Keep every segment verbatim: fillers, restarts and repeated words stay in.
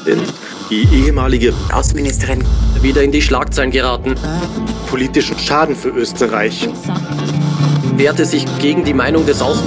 Präsidentin, die ehemalige Außenministerin, wieder in die Schlagzeilen geraten, politischen Schaden für Österreich, wehrte sich gegen die Meinung des Aus...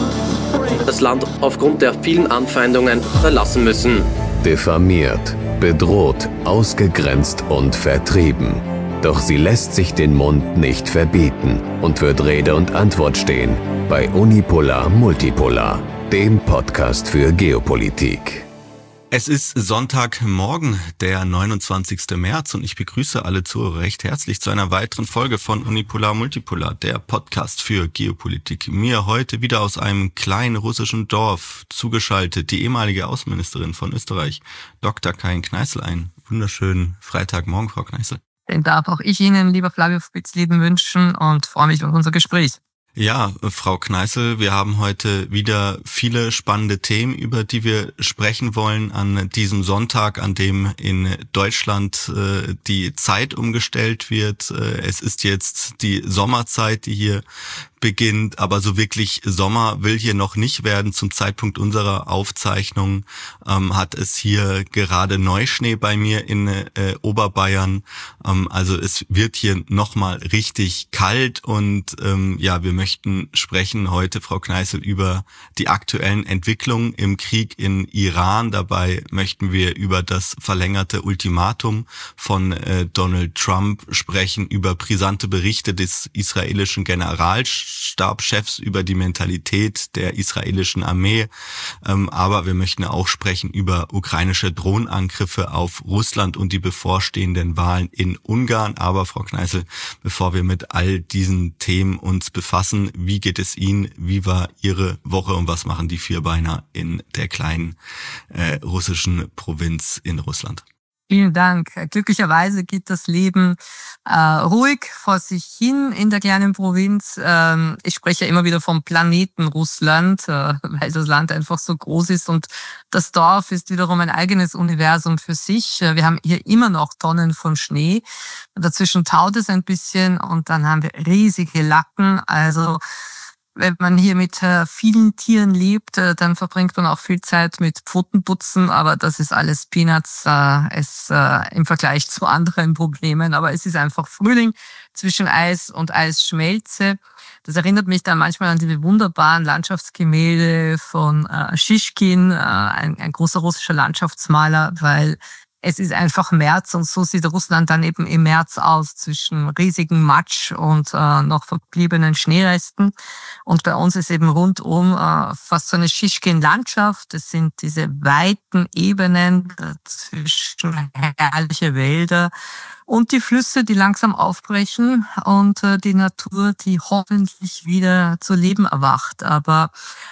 das Land aufgrund der vielen Anfeindungen verlassen müssen. Diffamiert, bedroht, ausgegrenzt und vertrieben. Doch sie lässt sich den Mund nicht verbieten und wird Rede und Antwort stehen bei Unipolar Multipolar, dem Podcast für Geopolitik. Es ist Sonntagmorgen, der neunundzwanzigster März, und ich begrüße alle Zuhörer recht herzlich zu einer weiteren Folge von Unipolar Multipolar, der Podcast für Geopolitik. Mir heute wieder aus einem kleinen russischen Dorf zugeschaltet die ehemalige Außenministerin von Österreich, Doktor Karin Kneißl. Einen wunderschönen Freitagmorgen, Frau Kneißl. Den darf auch ich Ihnen, lieber Flavio Spitzlieden, wünschen und freue mich auf unser Gespräch. Ja, Frau Kneißl, wir haben heute wieder viele spannende Themen, über die wir sprechen wollen an diesem Sonntag, an dem in Deutschland äh, die Zeit umgestellt wird. Äh, es ist jetzt die Sommerzeit, die hier beginnt, aber so wirklich Sommer will hier noch nicht werden. Zum Zeitpunkt unserer Aufzeichnung ähm, hat es hier gerade Neuschnee bei mir in äh, Oberbayern. Ähm, also es wird hier nochmal richtig kalt und ähm, ja, wir möchten sprechen heute, Frau Kneißl, über die aktuellen Entwicklungen im Krieg in Iran. Dabei möchten wir über das verlängerte Ultimatum von äh, Donald Trump sprechen, über brisante Berichte des israelischen Generals Stabschefs über die Mentalität der israelischen Armee. Ähm, aber wir möchten auch sprechen über ukrainische Drohnenangriffe auf Russland und die bevorstehenden Wahlen in Ungarn. Aber Frau Kneißl, bevor wir mit all diesen Themen uns befassen, wie geht es Ihnen? Wie war Ihre Woche und was machen die Vierbeiner in der kleinen äh, russischen Provinz in Russland? Vielen Dank. Glücklicherweise geht das Leben äh, ruhig vor sich hin in der kleinen Provinz. Ähm, ich spreche ja immer wieder vom Planeten Russland, äh, weil das Land einfach so groß ist und das Dorf ist wiederum ein eigenes Universum für sich. Wir haben hier immer noch Tonnen von Schnee. Dazwischen taut es ein bisschen und dann haben wir riesige Lacken. Also wenn man hier mit äh, vielen Tieren lebt, äh, dann verbringt man auch viel Zeit mit Pfotenputzen, aber das ist alles Peanuts äh, es, äh, im Vergleich zu anderen Problemen. Aber es ist einfach Frühling zwischen Eis und Eisschmelze. Das erinnert mich dann manchmal an diese wunderbaren Landschaftsgemälde von äh, Schischkin, äh, ein, ein großer russischer Landschaftsmaler, weil es ist einfach März und so sieht Russland dann eben im März aus, zwischen riesigen Matsch und äh, noch verbliebenen Schneeresten. Und bei uns ist eben rundum äh, fast so eine Schischkin-Landschaft. Es sind diese weiten Ebenen zwischen herrliche Wälder und die Flüsse, die langsam aufbrechen und äh, die Natur, die hoffentlich wieder zu Leben erwacht. Aber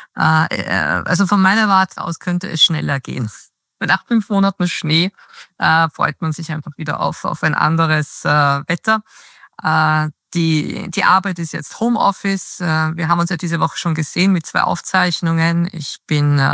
äh, also von meiner Warte aus könnte es schneller gehen. Nach fünf Monaten Schnee äh, freut man sich einfach wieder auf, auf ein anderes äh, Wetter. Äh, die, die Arbeit ist jetzt Homeoffice. Äh, wir haben uns ja diese Woche schon gesehen mit zwei Aufzeichnungen. Ich bin äh,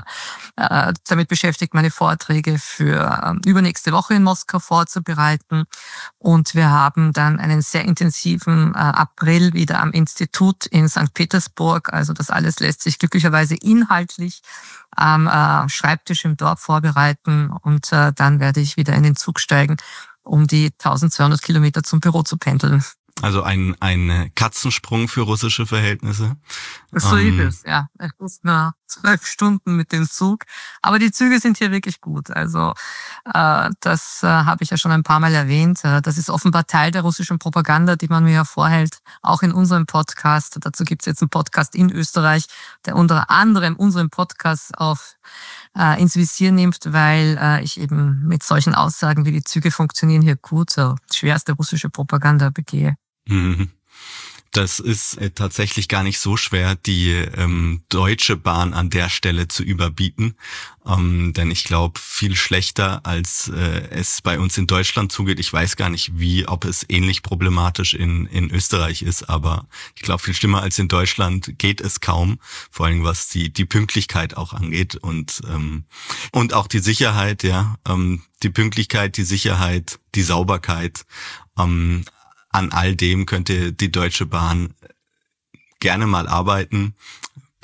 damit beschäftigt, meine Vorträge für äh, übernächste Woche in Moskau vorzubereiten. Und wir haben dann einen sehr intensiven äh, April wieder am Institut in Sankt Petersburg. Also das alles lässt sich glücklicherweise inhaltlich am äh, Schreibtisch im Dorf vorbereiten und äh, dann werde ich wieder in den Zug steigen, um die eintausendzweihundert Kilometer zum Büro zu pendeln. Also ein, ein Katzensprung für russische Verhältnisse. So ähm, ist es, ja. Ich muss nur zwölf Stunden mit dem Zug. Aber die Züge sind hier wirklich gut. Also äh, das äh, habe ich ja schon ein paar Mal erwähnt. Äh, das ist offenbar Teil der russischen Propaganda, die man mir ja vorhält, auch in unserem Podcast. Dazu gibt es jetzt einen Podcast in Österreich, der unter anderem unseren Podcast auf äh, ins Visier nimmt, weil äh, ich eben mit solchen Aussagen wie die Züge funktionieren hier gut, so schwerste russische Propaganda begehe. Das ist äh, tatsächlich gar nicht so schwer, die ähm, Deutsche Bahn an der Stelle zu überbieten. Ähm, denn ich glaube, viel schlechter, als äh, es bei uns in Deutschland zugeht. Ich weiß gar nicht, wie, ob es ähnlich problematisch in, in Österreich ist. Aber ich glaube, viel schlimmer als in Deutschland geht es kaum. Vor allem, was die, die Pünktlichkeit auch angeht. Und, ähm, und auch die Sicherheit, ja. Ähm, die Pünktlichkeit, die Sicherheit, die Sauberkeit. Ähm, An all dem könnte die Deutsche Bahn gerne mal arbeiten.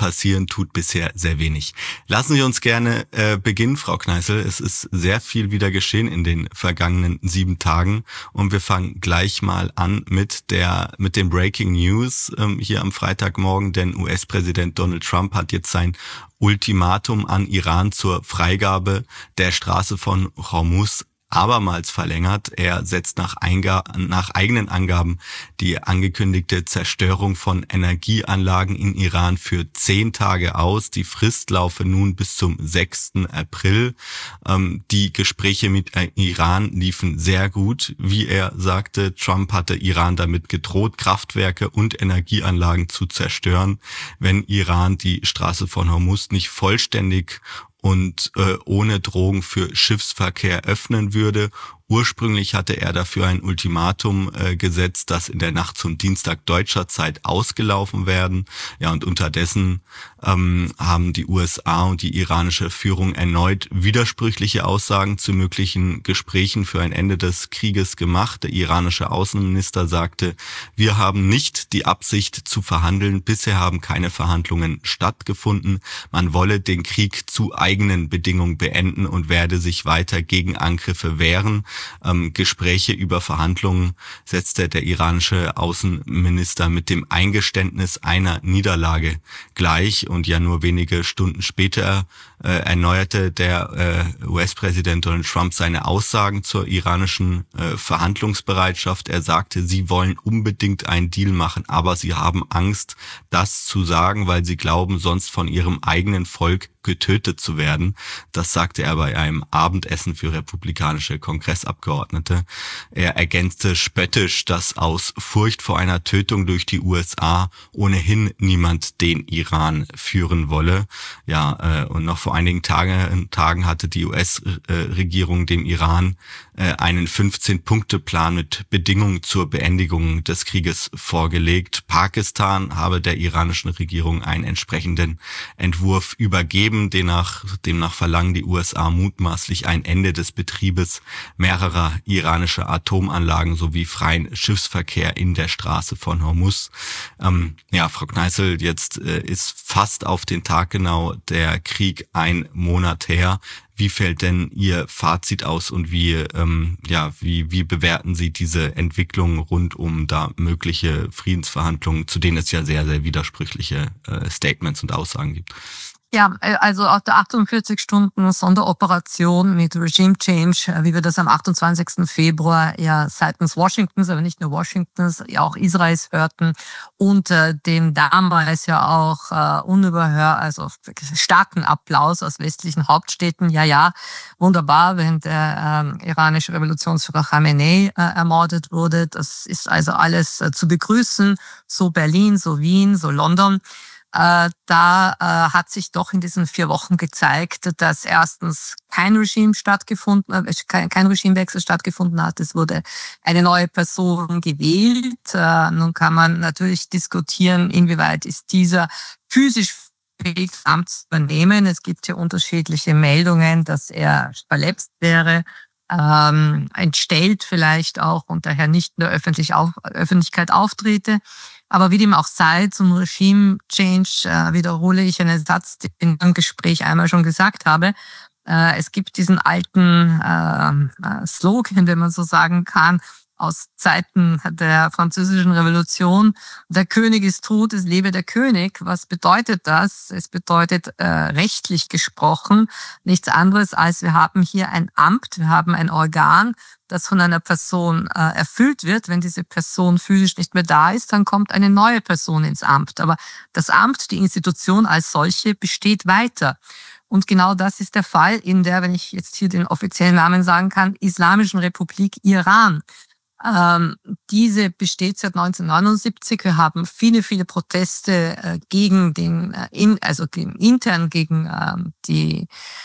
passieren tut bisher sehr wenig. Lassen Sie uns gerne äh, beginnen, Frau Kneißl. Es ist sehr viel wieder geschehen in den vergangenen sieben Tagen und wir fangen gleich mal an mit der mit den Breaking News ähm, hier am Freitagmorgen, denn U S-Präsident Donald Trump hat jetzt sein Ultimatum an Iran zur Freigabe der Straße von Hormuz abermals verlängert. Er setzt nach, Einga- nach eigenen Angaben die angekündigte Zerstörung von Energieanlagen in Iran für zehn Tage aus. Die Frist laufe nun bis zum sechsten April. Ähm, die Gespräche mit Iran liefen sehr gut. Wie er sagte, Trump hatte Iran damit gedroht, Kraftwerke und Energieanlagen zu zerstören, wenn Iran die Straße von Hormuz nicht vollständig und äh, ohne Drohung für Schiffsverkehr öffnen würde. Ursprünglich hatte er dafür ein Ultimatum äh, gesetzt, das in der Nacht zum Dienstag deutscher Zeit ausgelaufen werden. Ja, und unterdessen ähm, haben die U S A und die iranische Führung erneut widersprüchliche Aussagen zu möglichen Gesprächen für ein Ende des Krieges gemacht. Der iranische Außenminister sagte, wir haben nicht die Absicht zu verhandeln. Bisher haben keine Verhandlungen stattgefunden. Man wolle den Krieg zu eigenen Bedingungen beenden und werde sich weiter gegen Angriffe wehren. Ähm, Gespräche über Verhandlungen setzte der iranische Außenminister mit dem Eingeständnis einer Niederlage gleich und ja nur wenige Stunden später äh, erneuerte der äh, U S-Präsident Donald Trump seine Aussagen zur iranischen äh, Verhandlungsbereitschaft. Er sagte, sie wollen unbedingt einen Deal machen, aber sie haben Angst, das zu sagen, weil sie glauben, sonst von ihrem eigenen Volk getötet zu werden. Das sagte er bei einem Abendessen für republikanische Kongressabgeordnete. Er ergänzte spöttisch, dass aus Furcht vor einer Tötung durch die U S A ohnehin niemand den Iran führen wolle. Ja, äh, und noch vor einigen Tagen, Tagen hatte die U S-Regierung dem Iran äh, einen fünfzehn-Punkte-Plan mit Bedingungen zur Beendigung des Krieges vorgelegt. Pakistan habe der iranischen Regierung einen entsprechenden Entwurf übergeben. Demnach, demnach verlangen die U S A mutmaßlich ein Ende des Betriebes mehrerer iranischer Atomanlagen sowie freien Schiffsverkehr in der Straße von Hormuz. Ähm, ja, Frau Kneißl, jetzt äh, ist fast auf den Tag genau der Krieg ein Monat her. Wie fällt denn Ihr Fazit aus und wie, ähm, ja, wie, wie bewerten Sie diese Entwicklung rund um da mögliche Friedensverhandlungen, zu denen es ja sehr, sehr widersprüchliche äh, Statements und Aussagen gibt? Ja, also auch der achtundvierzig Stunden Sonderoperation mit Regime Change, wie wir das am achtundzwanzigsten Februar ja seitens Washingtons, aber nicht nur Washingtons, ja auch Israels hörten und äh, dem damals ja auch äh, unüberhör, also starken Applaus aus westlichen Hauptstädten. Ja, ja, wunderbar, wenn der äh, iranische Revolutionsführer Khamenei äh, ermordet wurde. Das ist also alles äh, zu begrüßen, so Berlin, so Wien, so London. Äh, da äh, hat sich doch in diesen vier Wochen gezeigt, dass erstens kein Regime stattgefunden, äh, kein, kein Regimewechsel stattgefunden hat. Es wurde eine neue Person gewählt. Äh, nun kann man natürlich diskutieren, inwieweit ist dieser physisch fähig, das Amt zu übernehmen. Es gibt hier unterschiedliche Meldungen, dass er verletzt wäre, ähm, entstellt vielleicht auch und daher nicht in der Öffentlich- auf, Öffentlichkeit auftrete. Aber wie dem auch sei, zum Regime-Change äh, wiederhole ich einen Satz, den ich im Gespräch einmal schon gesagt habe. Äh, es gibt diesen alten äh, Slogan, wenn man so sagen kann, aus Zeiten der französischen Revolution. Der König ist tot, es lebe der König. Was bedeutet das? Es bedeutet äh, rechtlich gesprochen nichts anderes als wir haben hier ein Amt, wir haben ein Organ, das von einer Person äh, erfüllt wird. Wenn diese Person physisch nicht mehr da ist, dann kommt eine neue Person ins Amt. Aber das Amt, die Institution als solche, besteht weiter. Und genau das ist der Fall in der, wenn ich jetzt hier den offiziellen Namen sagen kann, Islamischen Republik Iran. Ähm, diese besteht seit neunzehnhundertneunundsiebzig. Wir haben viele, viele Proteste äh, gegen den, äh, in, also gegen, intern gegen ähm, die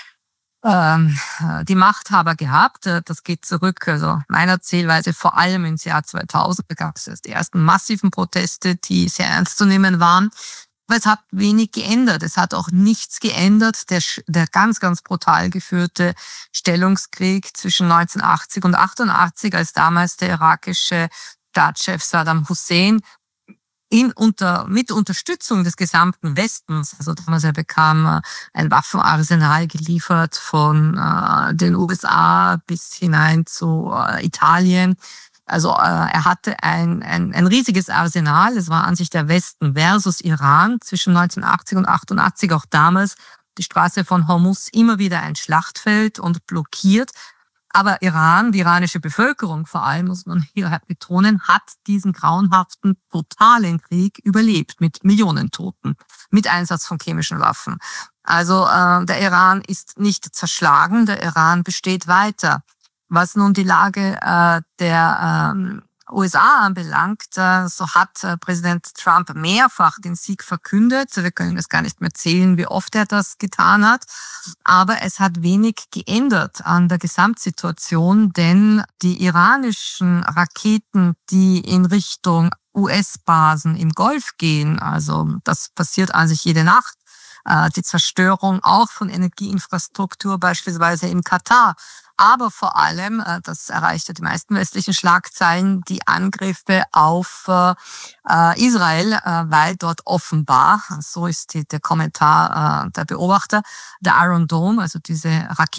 ähm, die Machthaber gehabt. Das geht zurück, also meiner Zählweise vor allem ins Jahr zweitausend. Da gab es die ersten massiven Proteste, die sehr ernst zu nehmen waren. Aber es hat wenig geändert. Es hat auch nichts geändert. Der, der ganz, ganz brutal geführte Stellungskrieg zwischen neunzehnhundertachtzig und achtundachtzig, als damals der irakische Staatschef Saddam Hussein in unter, mit Unterstützung des gesamten Westens, also damals er bekam ein Waffenarsenal geliefert von äh, den U S A bis hinein zu äh, Italien. Also äh, er hatte ein, ein, ein riesiges Arsenal. Es war an sich der Westen versus Iran zwischen neunzehnhundertachtzig und achtundachtzig, auch damals die Straße von Hormuz immer wieder ein Schlachtfeld und blockiert. Aber Iran, die iranische Bevölkerung vor allem, muss man hier betonen, hat diesen grauenhaften, brutalen Krieg überlebt mit Millionen Toten, mit Einsatz von chemischen Waffen. Also äh, der Iran ist nicht zerschlagen, der Iran besteht weiter. Was nun die Lage äh, der ähm, U S A anbelangt, äh, so hat äh, Präsident Trump mehrfach den Sieg verkündet. Wir können es gar nicht mehr zählen, wie oft er das getan hat. Aber es hat wenig geändert an der Gesamtsituation, denn die iranischen Raketen, die in Richtung U S-Basen im Golf gehen, also das passiert an sich jede Nacht, äh, die Zerstörung auch von Energieinfrastruktur, beispielsweise in Katar, aber vor allem, das erreichte die meisten westlichen Schlagzeilen, die Angriffe auf äh, Israel, äh, weil dort offenbar, so ist die, der Kommentar äh, der Beobachter, der Iron Dome, also diese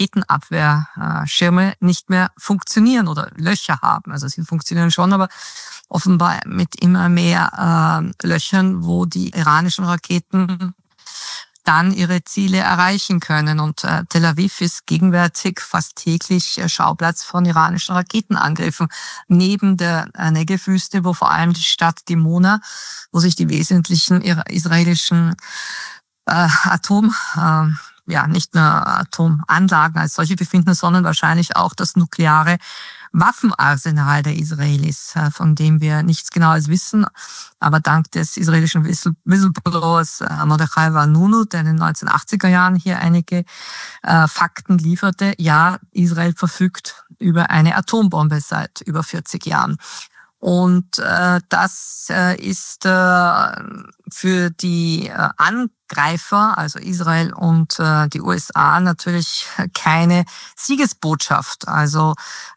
Raketenabwehrschirme, nicht mehr funktionieren oder Löcher haben. Also sie funktionieren schon, aber offenbar mit immer mehr äh, Löchern, wo die iranischen Raketen dann ihre Ziele erreichen können. Und äh, Tel Aviv ist gegenwärtig fast täglich äh, Schauplatz von iranischen Raketenangriffen. Neben der äh, Negev-Wüste, wo vor allem die Stadt Dimona, wo sich die wesentlichen israelischen äh, Atom, äh, ja nicht nur Atomanlagen als solche befinden, sondern wahrscheinlich auch das nukleare Waffenarsenal der Israelis, von dem wir nichts Genaues wissen. Aber dank des israelischen Whistleblowers Mordechai Vanunu, der in den neunzehnhundertachtziger Jahren hier einige äh, Fakten lieferte, ja, Israel verfügt über eine Atombombe seit über vierzig Jahren. Und äh, das äh, ist äh, für die äh, Angreifer, also Israel und äh, die U S A, natürlich keine Siegesbotschaft. Also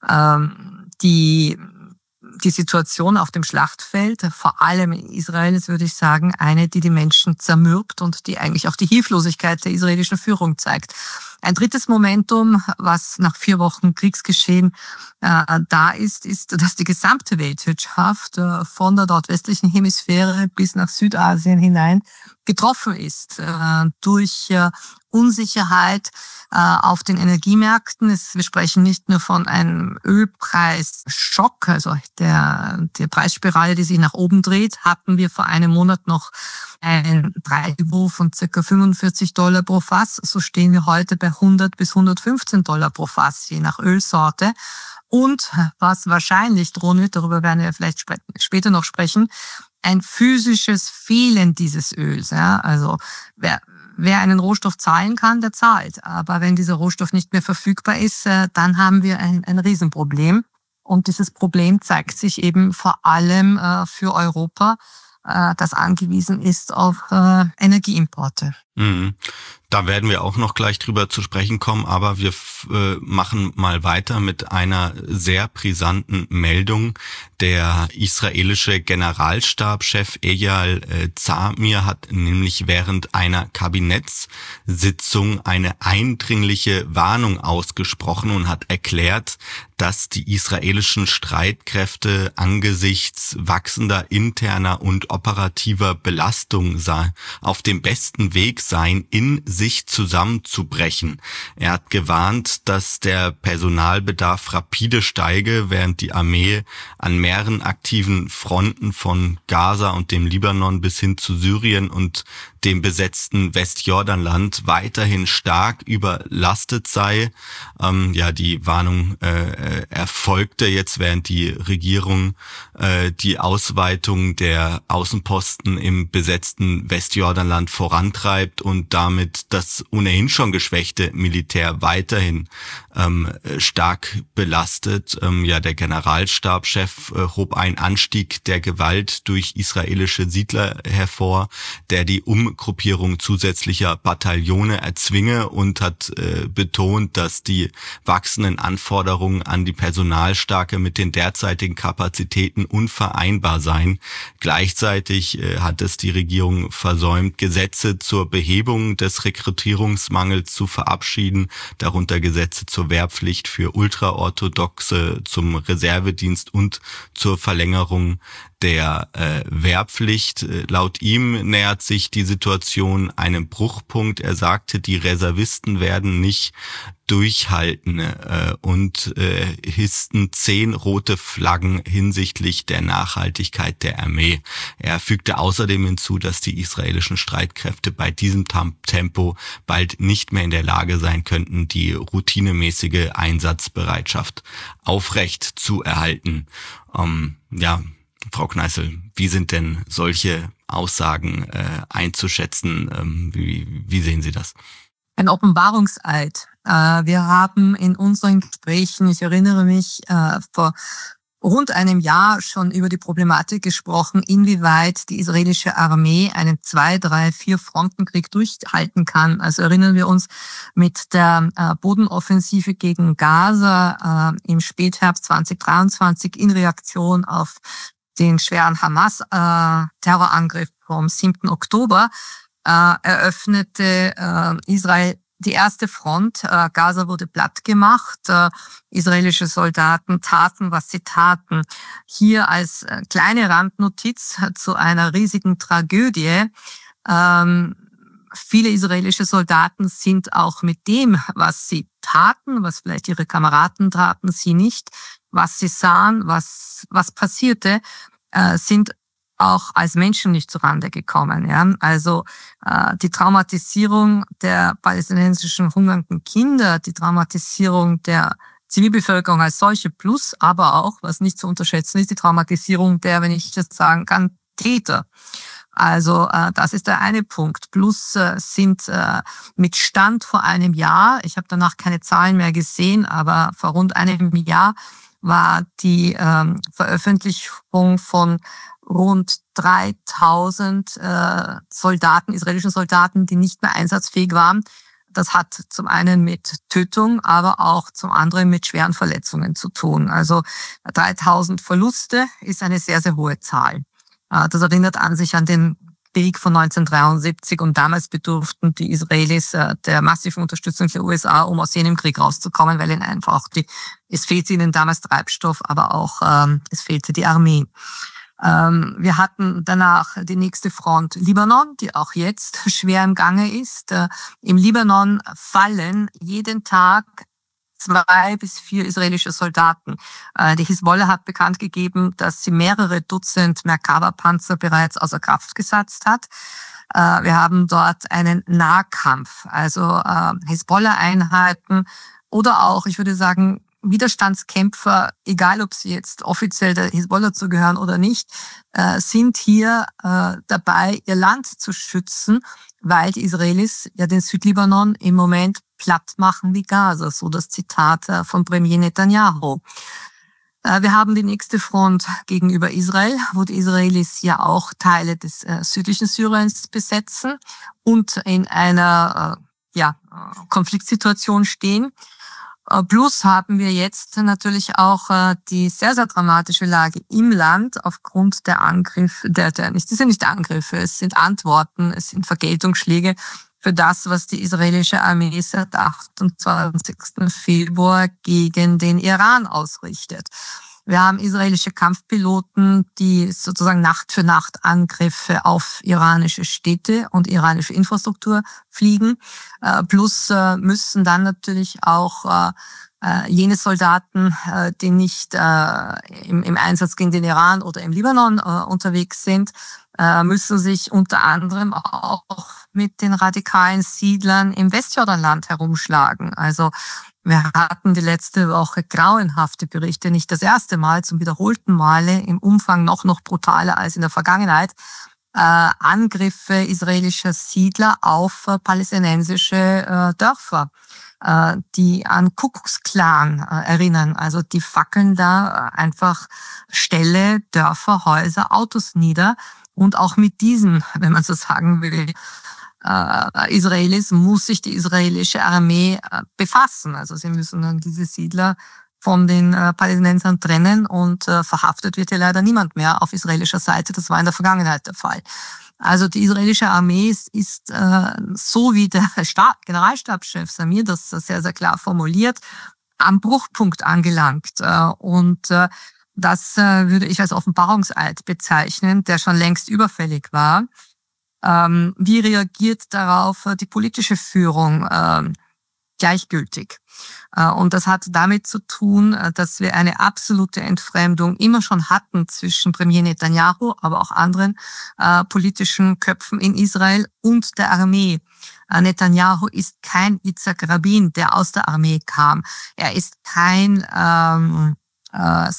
ähm, die die Situation auf dem Schlachtfeld, vor allem in Israel, ist, würde ich sagen, eine, die die Menschen zermürbt und die eigentlich auch die Hilflosigkeit der israelischen Führung zeigt. Ein drittes Momentum, was nach vier Wochen Kriegsgeschehen äh, da ist, ist, dass die gesamte Weltwirtschaft äh, von der nordwestlichen Hemisphäre bis nach Südasien hinein getroffen ist äh, durch äh, Unsicherheit äh, auf den Energiemärkten. Es, wir sprechen nicht nur von einem Ölpreisschock, also der, der Preisspirale, die sich nach oben dreht, hatten wir vor einem Monat noch ein Preisniveau von ca. fünfundvierzig Dollar pro Fass. So stehen wir heute bei hundert bis hundertfünfzehn Dollar pro Fass, je nach Ölsorte. Und was wahrscheinlich drohen wird, darüber werden wir vielleicht sp- später noch sprechen, ein physisches Fehlen dieses Öls. Ja? Also wer, wer einen Rohstoff zahlen kann, der zahlt. Aber wenn dieser Rohstoff nicht mehr verfügbar ist, dann haben wir ein, ein Riesenproblem. Und dieses Problem zeigt sich eben vor allem äh, für Europa, äh, das angewiesen ist auf äh, Energieimporte. Mhm. Da werden wir auch noch gleich drüber zu sprechen kommen, aber wir äh, machen mal weiter mit einer sehr brisanten Meldung. Der israelische Generalstabschef Eyal äh, Zamir hat nämlich während einer Kabinettssitzung eine eindringliche Warnung ausgesprochen und hat erklärt, dass die israelischen Streitkräfte angesichts wachsender interner und operativer Belastung auf dem besten Weg seien, in sich zusammenzubrechen. Er hat gewarnt, dass der Personalbedarf rapide steige, während die Armee an mehreren aktiven Fronten von Gaza und dem Libanon bis hin zu Syrien und dem besetzten Westjordanland weiterhin stark überlastet sei. Ähm, ja, die Warnung äh, erfolgte jetzt, während die Regierung äh, die Ausweitung der Außenposten im besetzten Westjordanland vorantreibt. bleibt und damit das ohnehin schon geschwächte Militär weiterhin ähm, stark belastet. Ähm, ja, der Generalstabschef äh, hob einen Anstieg der Gewalt durch israelische Siedler hervor, der die Umgruppierung zusätzlicher Bataillone erzwinge, und hat äh, betont, dass die wachsenden Anforderungen an die Personalstärke mit den derzeitigen Kapazitäten unvereinbar seien. Gleichzeitig äh, hat es die Regierung versäumt, Gesetze zur Behebung des Rekrutierungsmangels zu verabschieden, darunter Gesetze zur Wehrpflicht für Ultraorthodoxe, zum Reservedienst und zur Verlängerung der äh, Wehrpflicht. Laut ihm nähert sich die Situation einem Bruchpunkt. Er sagte, die Reservisten werden nicht durchhalten äh, und äh, hissten zehn rote Flaggen hinsichtlich der Nachhaltigkeit der Armee. Er fügte außerdem hinzu, dass die israelischen Streitkräfte bei diesem Tempo bald nicht mehr in der Lage sein könnten, die routinemäßige Einsatzbereitschaft aufrecht zu erhalten. Ähm, ja, Frau Kneißl, wie sind denn solche Aussagen äh, einzuschätzen? Ähm, wie, wie sehen Sie das? Ein Offenbarungseid. Äh, wir haben in unseren Gesprächen, ich erinnere mich, äh, vor rund einem Jahr schon über die Problematik gesprochen, inwieweit die israelische Armee einen zwei, drei, vier Frontenkrieg durchhalten kann. Also erinnern wir uns mit der äh, Bodenoffensive gegen Gaza äh, im Spätherbst zwanzig dreiundzwanzig in Reaktion auf den schweren Hamas-Terrorangriff vom siebten Oktober, äh, eröffnete äh, Israel die erste Front. Äh, Gaza wurde platt gemacht. Äh, israelische Soldaten taten, was sie taten. Hier als äh, kleine Randnotiz zu einer riesigen Tragödie. Ähm, viele israelische Soldaten sind auch mit dem, was sie taten, was vielleicht ihre Kameraden taten, sie nicht, was sie sahen, was was passierte, äh, sind auch als Menschen nicht zurande gekommen. Ja? Also äh, die Traumatisierung der palästinensischen hungernden Kinder, die Traumatisierung der Zivilbevölkerung als solche, plus aber auch, was nicht zu unterschätzen ist, die Traumatisierung der, wenn ich das sagen kann, Täter. Also äh, das ist der eine Punkt. Plus äh, sind äh, mit Stand vor einem Jahr, ich habe danach keine Zahlen mehr gesehen, aber vor rund einem Jahr war die ähm, Veröffentlichung von rund dreitausend äh, Soldaten, israelischen Soldaten, die nicht mehr einsatzfähig waren. Das hat zum einen mit Tötung, aber auch zum anderen mit schweren Verletzungen zu tun. Also dreitausend Verluste ist eine sehr, sehr hohe Zahl. Äh, das erinnert an sich an den Krieg von neunzehnhundertdreiundsiebzig, und damals bedurften die Israelis äh, der massiven Unterstützung der U S A, um aus jenem Krieg rauszukommen, weil ihnen einfach die, es fehlte ihnen damals Treibstoff, aber auch ähm, es fehlte die Armee. Ähm, wir hatten danach die nächste Front Libanon, die auch jetzt schwer im Gange ist. Äh, Im Libanon fallen jeden Tag zwei bis vier israelische Soldaten. Äh, die Hisbollah hat bekannt gegeben, dass sie mehrere Dutzend Merkava-Panzer bereits außer Kraft gesetzt hat. Äh, wir haben dort einen Nahkampf, also äh, Hisbollah-Einheiten oder auch, ich würde sagen, Widerstandskämpfer, egal ob sie jetzt offiziell der Hisbollah zugehören oder nicht, äh, sind hier äh, dabei, ihr Land zu schützen, weil die Israelis ja den Südlibanon im Moment platt machen wie Gaza, so das Zitat äh, von Premier Netanyahu. Äh, wir haben die nächste Front gegenüber Israel, wo die Israelis ja auch Teile des äh, südlichen Syriens besetzen und in einer äh, ja, Konfliktsituation stehen. Plus haben wir jetzt natürlich auch äh, die sehr, sehr dramatische Lage im Land aufgrund der Angriffe, der, der, es sind nicht Angriffe, es sind Antworten, es sind Vergeltungsschläge für das, was die israelische Armee seit achtundzwanzigsten Februar gegen den Iran ausrichtet. Wir haben israelische Kampfpiloten, die sozusagen Nacht für Nacht Angriffe auf iranische Städte und iranische Infrastruktur fliegen. Plus müssen dann natürlich auch jene Soldaten, die nicht im Einsatz gegen den Iran oder im Libanon unterwegs sind, müssen sich unter anderem auch mit den radikalen Siedlern im Westjordanland herumschlagen. Also wir hatten die letzte Woche grauenhafte Berichte, nicht das erste Mal, zum wiederholten Male, im Umfang noch noch brutaler als in der Vergangenheit, äh, Angriffe israelischer Siedler auf äh, palästinensische äh, Dörfer, äh, die an Kuckucksklan äh, erinnern. Also die fackeln da einfach Ställe, Dörfer, Häuser, Autos nieder. Und auch mit diesen, wenn man so sagen will, äh, Israelis, muss sich die israelische Armee äh, befassen. Also sie müssen dann diese Siedler von den äh, Palästinensern trennen und äh, verhaftet wird hier leider niemand mehr auf israelischer Seite. Das war in der Vergangenheit der Fall. Also die israelische Armee ist, ist äh, so wie der Stab, Generalstabschef Samir das sehr, sehr klar formuliert, am Bruchpunkt angelangt. Äh, und äh, das äh, würde ich als Offenbarungseid bezeichnen, der schon längst überfällig war. Ähm, wie reagiert darauf äh, die politische Führung? Ähm, gleichgültig. Und das hat damit zu tun, dass wir eine absolute Entfremdung immer schon hatten zwischen Premier Netanyahu, aber auch anderen äh, politischen Köpfen in Israel und der Armee. Äh, Netanyahu ist kein Yitzhak Rabin, der aus der Armee kam. Er ist kein ähm, äh,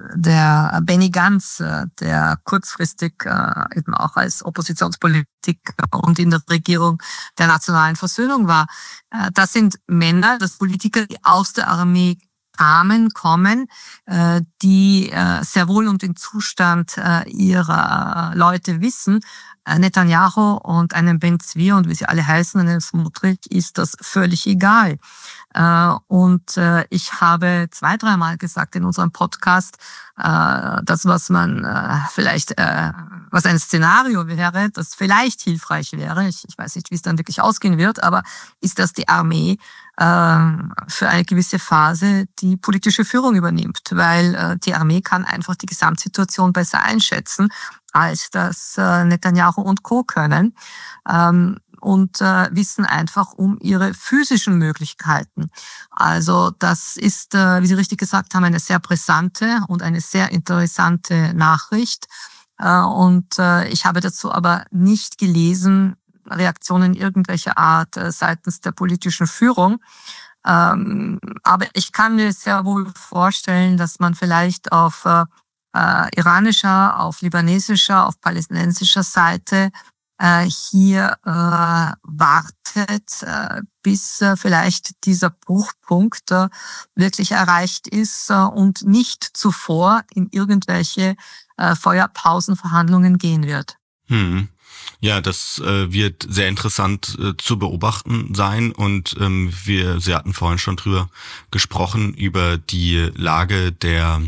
der Benny Gantz, der kurzfristig äh, eben auch als Oppositionspolitiker und in der Regierung der nationalen Versöhnung war. Äh, das sind Männer, das Politiker, die aus der Armee kamen, kommen, äh, die äh, sehr wohl um den Zustand äh, ihrer Leute wissen. Äh, Netanyahu und einem Ben Zvi und wie sie alle heißen, einem Smotrich, ist das völlig egal. Uh, und uh, ich habe zwei, dreimal gesagt in unserem Podcast, uh, das, was man uh, vielleicht, uh, was ein Szenario wäre, das vielleicht hilfreich wäre, ich, ich weiß nicht, wie es dann wirklich ausgehen wird, aber ist, dass die Armee uh, für eine gewisse Phase die politische Führung übernimmt, weil uh, die Armee kann einfach die Gesamtsituation besser einschätzen, als das uh, Netanyahu und Co. können. Um, und äh, wissen einfach um ihre physischen Möglichkeiten. Also das ist, äh, wie Sie richtig gesagt haben, eine sehr brisante und eine sehr interessante Nachricht. Äh, und äh, ich habe dazu aber nicht gelesen, Reaktionen irgendwelcher Art äh, seitens der politischen Führung. Ähm, aber ich kann mir sehr wohl vorstellen, dass man vielleicht auf äh, äh, iranischer, auf libanesischer, auf palästinensischer Seite hier äh, wartet, äh, bis äh, vielleicht dieser Bruchpunkt äh, wirklich erreicht ist äh, und nicht zuvor in irgendwelche äh, Feuerpausenverhandlungen gehen wird. Hm. Ja, das äh, wird sehr interessant äh, zu beobachten sein und ähm, wir, Sie hatten vorhin schon drüber gesprochen, über die Lage der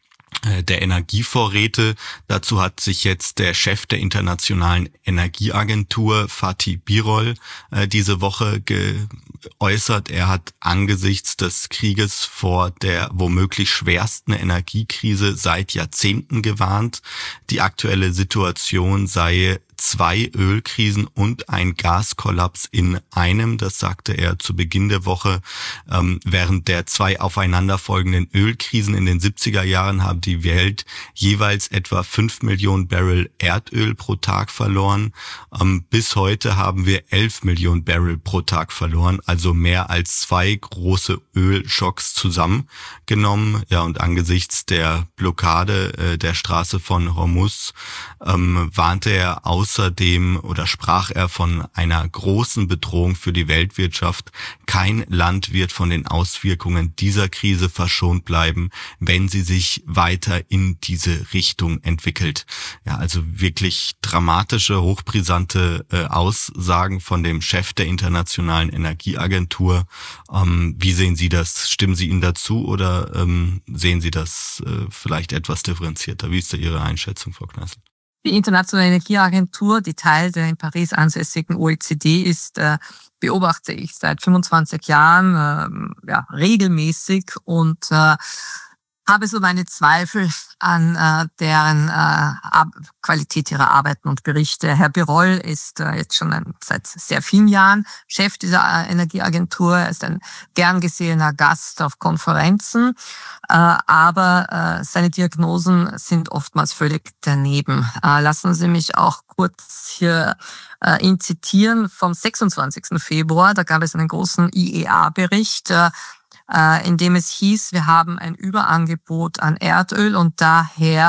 der Energievorräte. Dazu hat sich jetzt der Chef der Internationalen Energieagentur, Fatih Birol, äh, diese Woche geäußert. Er hat angesichts des Krieges vor der womöglich schwersten Energiekrise seit Jahrzehnten gewarnt. Die aktuelle Situation sei zwei Ölkrisen und ein Gaskollaps in einem, das sagte er zu Beginn der Woche. Ähm, während der zwei aufeinanderfolgenden Ölkrisen in den siebziger Jahren haben die Welt jeweils etwa fünf Millionen Barrel Erdöl pro Tag verloren. Ähm, bis heute haben wir elf Millionen Barrel pro Tag verloren, also mehr als zwei große Ölschocks zusammengenommen. Ja, und angesichts der Blockade äh, der Straße von Hormuz ähm, warnte er aus Außerdem oder sprach er von einer großen Bedrohung für die Weltwirtschaft. Kein Land wird von den Auswirkungen dieser Krise verschont bleiben, wenn sie sich weiter in diese Richtung entwickelt. Ja, also wirklich dramatische, hochbrisante äh, Aussagen von dem Chef der Internationalen Energieagentur. Ähm, wie sehen Sie das? Stimmen Sie ihm dazu oder ähm, sehen Sie das äh, vielleicht etwas differenzierter? Wie ist da Ihre Einschätzung, Frau Kneißl? Die Internationale Energieagentur, die Teil der in Paris ansässigen O E C D ist, äh, beobachte ich seit fünfundzwanzig Jahren äh, ja, regelmäßig und äh, habe so meine Zweifel an äh, deren äh, Qualität ihrer Arbeiten und Berichte. Herr Birol ist äh, jetzt schon ein, seit sehr vielen Jahren Chef dieser äh, Energieagentur. Er ist ein gern gesehener Gast auf Konferenzen, äh, aber äh, seine Diagnosen sind oftmals völlig daneben. Äh, lassen Sie mich auch kurz hier äh, ihn zitieren vom sechsundzwanzigsten Februar. Da gab es einen großen I E A-Bericht, äh, in dem es hieß, wir haben ein Überangebot an Erdöl und daher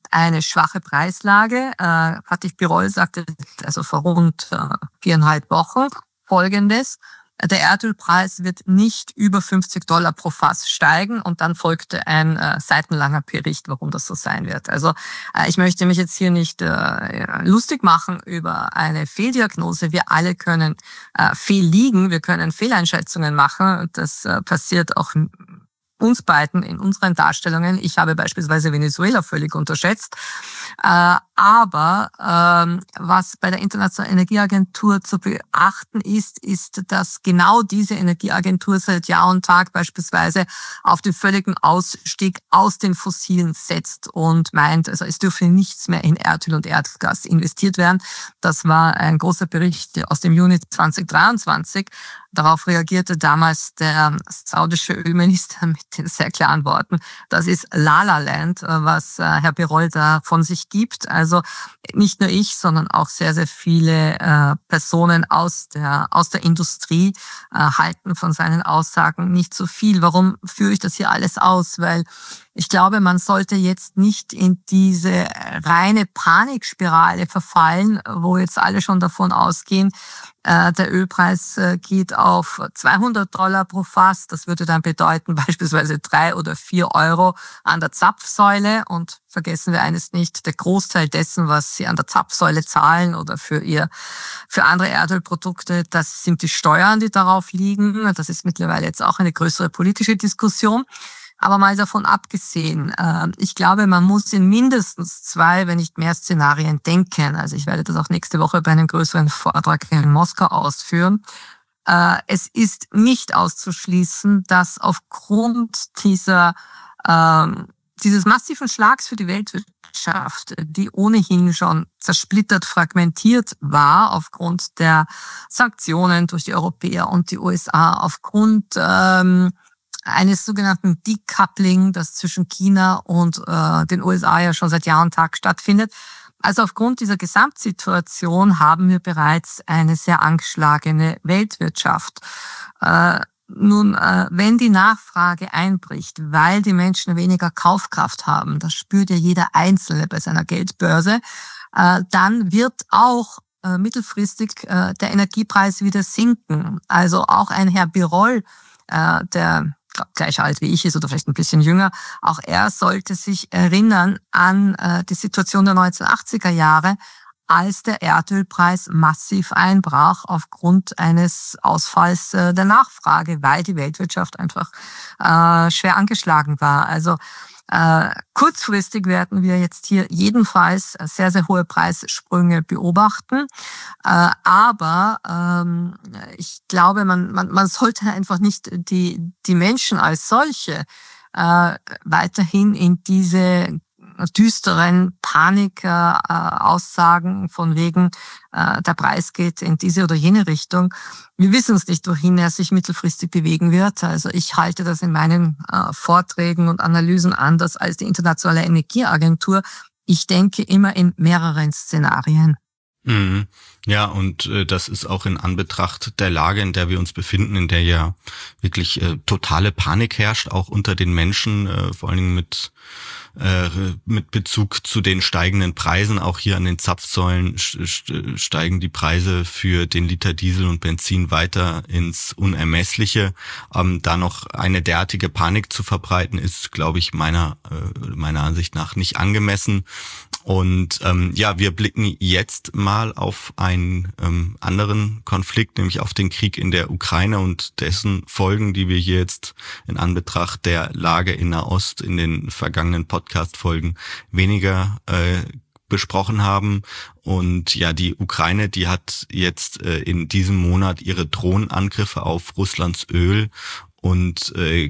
eine schwache Preislage. Äh, Fatih Birol sagte also vor rund äh, viereinhalb Wochen Folgendes: Der Erdölpreis wird nicht über fünfzig Dollar pro Fass steigen, und dann folgte ein äh, seitenlanger Bericht, warum das so sein wird. Also äh, ich möchte mich jetzt hier nicht äh, lustig machen über eine Fehldiagnose. Wir alle können äh, fehlliegen, wir können Fehleinschätzungen machen. Das äh, passiert auch uns beiden in unseren Darstellungen. Ich habe beispielsweise Venezuela völlig unterschätzt. Äh, aber ähm, was bei der Internationalen Energieagentur zu beachten ist, ist, dass genau diese Energieagentur seit Jahr und Tag beispielsweise auf den völligen Ausstieg aus den Fossilen setzt und meint, also es dürfe nichts mehr in Erdöl und Erdgas investiert werden. Das war ein großer Bericht aus dem Juni zweitausenddreiundzwanzig. Darauf reagierte damals der saudische Ölminister mit den sehr klaren Worten: Das ist La La Land, was Herr Birol da von sich gibt. Also nicht nur ich, sondern auch sehr, sehr viele äh, Personen aus der aus der Industrie äh, halten von seinen Aussagen nicht so viel. Warum führe ich das hier alles aus? Weil ich glaube, man sollte jetzt nicht in diese reine Panikspirale verfallen, wo jetzt alle schon davon ausgehen, äh, der Ölpreis äh, geht auf zweihundert Dollar pro Fass. Das würde dann bedeuten beispielsweise drei oder vier Euro an der Zapfsäule. Und vergessen wir eines nicht: Der Großteil dessen, was Sie an der Zapfsäule zahlen oder für ihr für andere Erdölprodukte, das sind die Steuern, die darauf liegen. Das ist mittlerweile jetzt auch eine größere politische Diskussion. Aber mal davon abgesehen, äh, ich glaube, man muss in mindestens zwei, wenn nicht mehr Szenarien denken. Also ich werde das auch nächste Woche bei einem größeren Vortrag in Moskau ausführen. Äh, es ist nicht auszuschließen, dass aufgrund dieser äh, dieses massiven Schlags für die Weltwirtschaft, die ohnehin schon zersplittert, fragmentiert war aufgrund der Sanktionen durch die Europäer und die U S A, aufgrund ähm, eines sogenannten Decoupling, das zwischen China und äh, den U S A ja schon seit Jahr und Tag stattfindet. Also aufgrund dieser Gesamtsituation haben wir bereits eine sehr angeschlagene Weltwirtschaft. Äh, nun, äh, wenn die Nachfrage einbricht, weil die Menschen weniger Kaufkraft haben, das spürt ja jeder Einzelne bei seiner Geldbörse, äh, dann wird auch äh, mittelfristig äh, der Energiepreis wieder sinken. Also auch ein Herr Birol, äh, der gleich alt wie ich ist oder vielleicht ein bisschen jünger, auch er sollte sich erinnern an äh, die Situation der neunzehnhundertachtziger Jahre, als der Erdölpreis massiv einbrach aufgrund eines Ausfalls äh, der Nachfrage, weil die Weltwirtschaft einfach äh, schwer angeschlagen war. Also äh, kurzfristig werden wir jetzt hier jedenfalls sehr, sehr hohe Preissprünge beobachten. Äh, aber ähm, ich glaube, man, man, man sollte einfach nicht die, die Menschen als solche äh, weiterhin in diese düsteren Panik-Aussagen äh, von wegen, äh, der Preis geht in diese oder jene Richtung. Wir wissen es nicht, wohin er sich mittelfristig bewegen wird. Also ich halte das in meinen äh, Vorträgen und Analysen anders als die Internationale Energieagentur. Ich denke immer in mehreren Szenarien. Mhm. Ja, und äh, das ist auch in Anbetracht der Lage, in der wir uns befinden, in der ja wirklich äh, totale Panik herrscht, auch unter den Menschen, äh, vor allen Dingen mit äh, mit Bezug zu den steigenden Preisen. Auch hier an den Zapfsäulen steigen die Preise für den Liter Diesel und Benzin weiter ins Unermessliche. Ähm, da noch eine derartige Panik zu verbreiten, ist, glaube ich, meiner äh, meiner Ansicht nach nicht angemessen. Und ähm, ja, wir blicken jetzt mal auf einen ähm, anderen Konflikt, nämlich auf den Krieg in der Ukraine und dessen Folgen, die wir hier jetzt in Anbetracht der Lage in Nahost in den vergangenen Podcast-Folgen weniger äh, besprochen haben. Und ja, die Ukraine, die hat jetzt äh, in diesem Monat ihre Drohnenangriffe auf Russlands Öl und äh,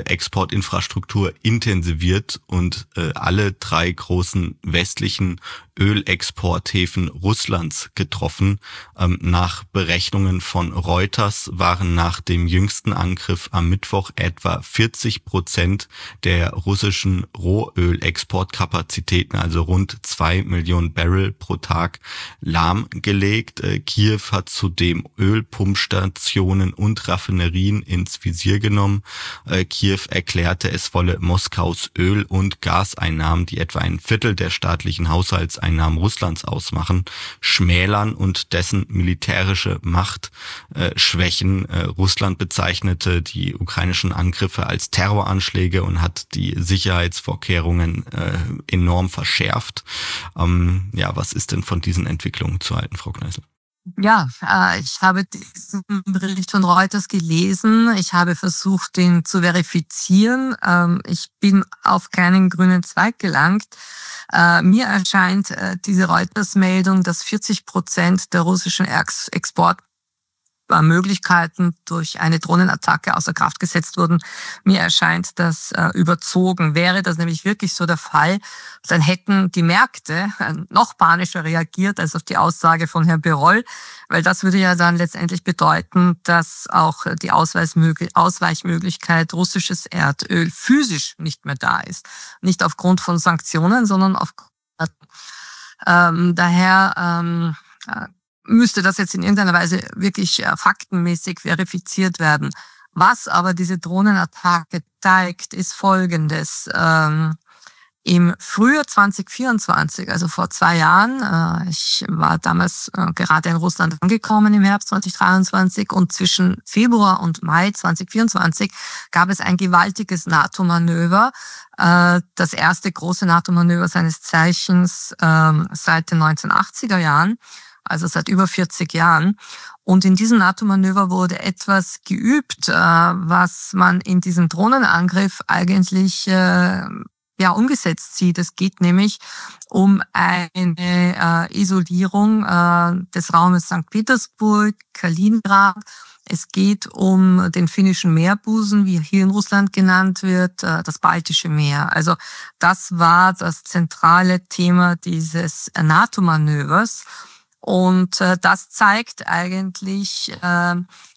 Kraftstoffexportinfrastruktur äh, intensiviert und äh, alle drei großen westlichen Ölexporthäfen Russlands getroffen. Ähm, nach Berechnungen von Reuters waren nach dem jüngsten Angriff am Mittwoch etwa vierzig Prozent der russischen Rohölexportkapazitäten, also rund zwei Millionen Barrel pro Tag, lahmgelegt. Äh, Kiew hat zudem Ölpumpstationen und Raffinerien ins Visier genommen. Äh, Kiew erklärte, es wolle Moskaus Öl- und Gaseinnahmen, die etwa ein Viertel der staatlichen Haushaltseinnahmen Russlands ausmachen, schmälern und dessen militärische Macht äh, schwächen. Äh, Russland bezeichnete die ukrainischen Angriffe als Terroranschläge und hat die Sicherheitsvorkehrungen äh, enorm verschärft. Ähm, ja, was ist denn von diesen Entwicklungen zu halten, Frau Kneißl? Ja, äh, ich habe diesen Bericht von Reuters gelesen. Ich habe versucht, den zu verifizieren. Ähm, ich bin auf keinen grünen Zweig gelangt. Äh, mir erscheint äh, diese Reuters-Meldung, dass vierzig Prozent der russischen Ex- Export Möglichkeiten durch eine Drohnenattacke außer Kraft gesetzt wurden. Mir erscheint das äh, überzogen. Wäre das nämlich wirklich so der Fall, dann hätten die Märkte äh, noch panischer reagiert als auf die Aussage von Herrn Birol, weil das würde ja dann letztendlich bedeuten, dass auch die Ausweichmöglich- Ausweichmöglichkeit russisches Erdöl physisch nicht mehr da ist. Nicht aufgrund von Sanktionen, sondern aufgrund ähm, daher ähm, äh, müsste das jetzt in irgendeiner Weise wirklich äh, faktenmäßig verifiziert werden. Was aber diese Drohnenattacke zeigt, ist Folgendes. Ähm, Im Frühjahr zwanzig vierundzwanzig, also vor zwei Jahren, äh, ich war damals äh, gerade in Russland angekommen im Herbst zwanzig dreiundzwanzig, und zwischen Februar und Mai zwanzig vierundzwanzig gab es ein gewaltiges NATO-Manöver, äh, das erste große NATO-Manöver seines Zeichens äh, seit den neunzehnhundertachtziger Jahren. Also seit über vierzig Jahren. Und in diesem NATO-Manöver wurde etwas geübt, äh, was man in diesem Drohnenangriff eigentlich äh, ja umgesetzt sieht. Es geht nämlich um eine äh, Isolierung äh, des Raumes Sankt Petersburg, Kaliningrad. Es geht um den finnischen Meerbusen, wie hier in Russland genannt wird, äh, das Baltische Meer. Also das war das zentrale Thema dieses NATO-Manövers. Und äh, das zeigt eigentlich, äh,